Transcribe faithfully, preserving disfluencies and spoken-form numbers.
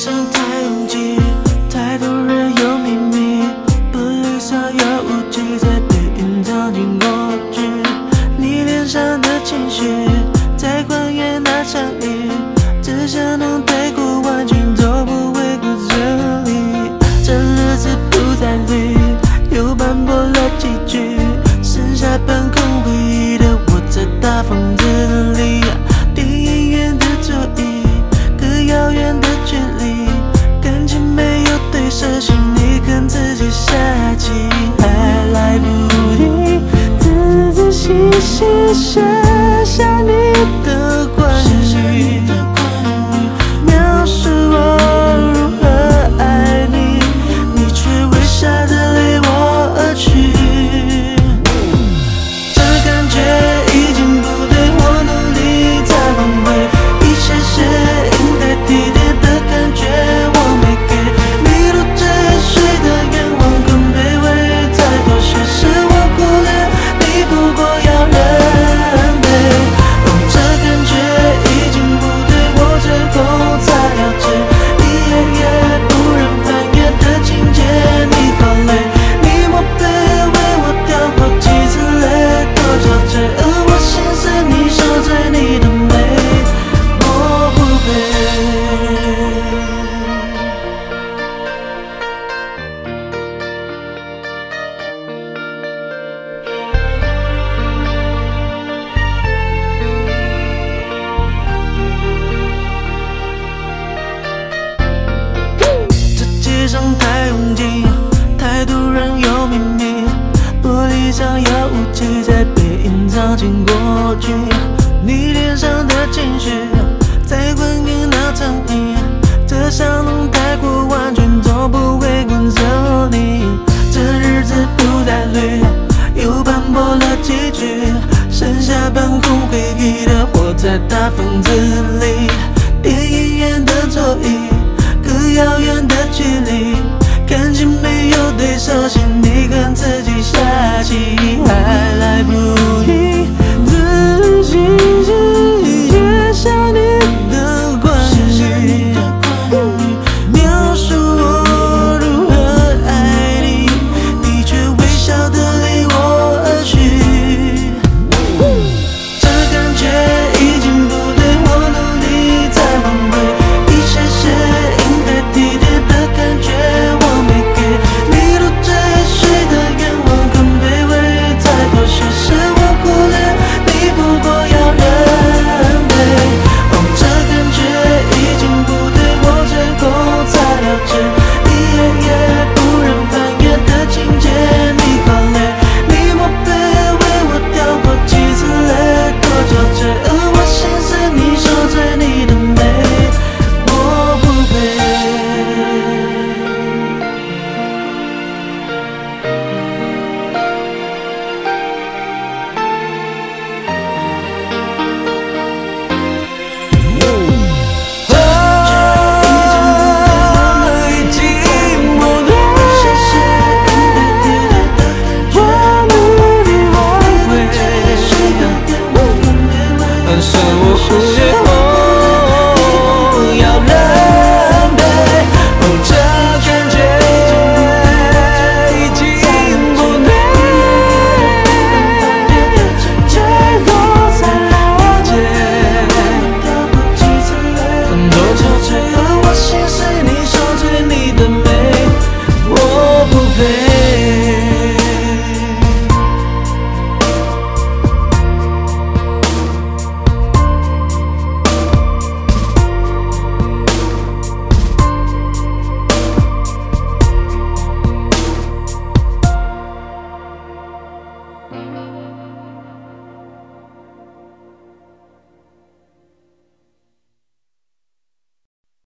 上太拥挤，太多人有秘密，玻璃上有雾气在被隐藏进过去。你脸上的情绪，在还原那场雨，只想能带过，完全都不会顾这里。这日子不再绿，又斑驳了几句，剩下半空回忆的我在大房子里。电影院的座椅，隔遥远的距离，感情没有对手戏，你看自己下棋还来不及，仔仔细细写下你的关于，描述我如何爱你，你却微笑的离我而去。这感觉已经不对，我努力在挽回，一切是应该体贴的感觉我没给，你入赘水的愿望更卑微，再多些是我忽略，你不过要认赔。哦，这感觉已经不对，我最后才了解，你夜夜不忍翻阅的情节，你好累，你默背为我掉好几次泪，多憔悴，而我心碎，你受罪，你的美我不配。这街上太拥挤，太多人有秘密，玻璃上有雾气在被隐藏进过去。你脸上的情绪，在还原那场雨，这像能带过，完全都不会管着你。这日子不再绿，又斑驳了几句，剩下半空回忆的活在大房子里。电影院的座椅，隔遥远的距离，感情没有对手戏，你看自己下棋还来不及，仔仔细细写下你的关于，描述我如何爱你，你却微笑的离我而去。这感觉已经不对，我努力在挽回，一切是应该体贴的感觉我没给，你入赘水的愿望更卑微，再多些是我忽略，你不过要认赔。哦，这感觉已经不对，我最后才了解，你夜夜不忍翻阅的情节，你好累，你默背为我掉过几次泪，多憔悴，而我心碎，你受罪，你的美我不配。已经不对，我努力挽回，但是我忽略。